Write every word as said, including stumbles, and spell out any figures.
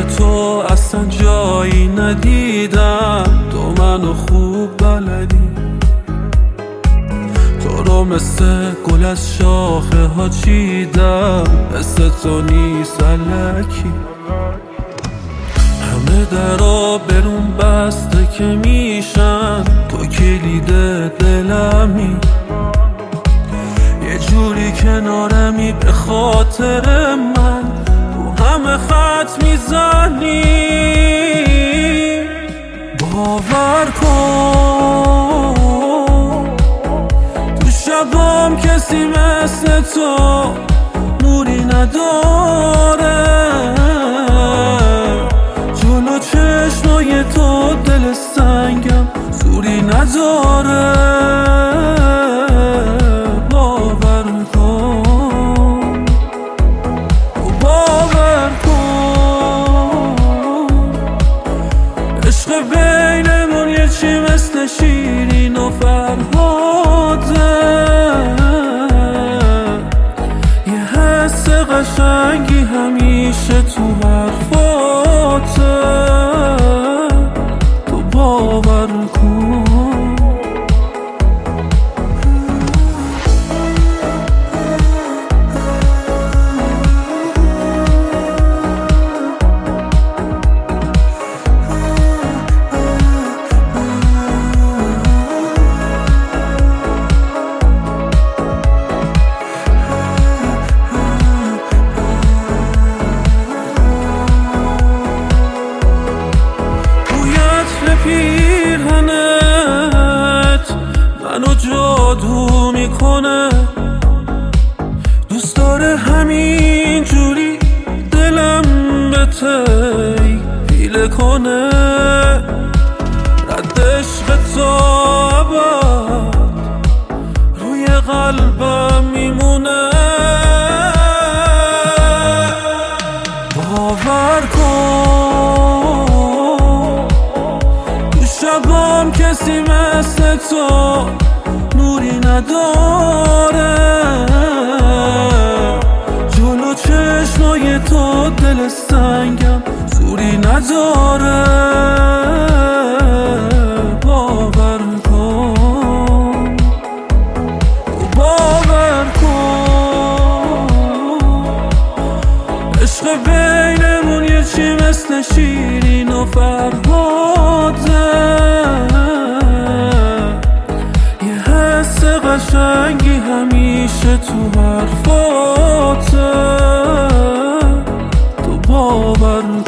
تو اصلا جایی ندیدم، تو منو خوب بلدی، تو رو مثل گل از شاخه ها چیدم، مثل تو نیست الکی. همه درا برون بسته که میشن، تو کلید دلمی، یه جوری کنارمی به خاطر من، تو همه خط میزنی. باور کن تو شبام کسی مثل تو نوری نداره، جلو چشمای تو دل سنگم زوری نداره. باور کن باور کن عشق بینمون یه چی مثل شیرین و فرهاده، یه حس قشنگی همیشه تو حرفاته. تو باور کن پیرهنت منو جادو میکنه، دوست داره همین جوری دلم به تی پیله کنه، رد عشق تا ابد روی قلبم میمونه. باور کن شبام کسی مثل تو نوری نداره، جلو چشمای تو دل سنگم زوری نداره. باور کن باور کن عشق بینمون یه چی مثل شیرین و فرهاده، یه حس قشنگی همیشه تو حرفاته. تو باور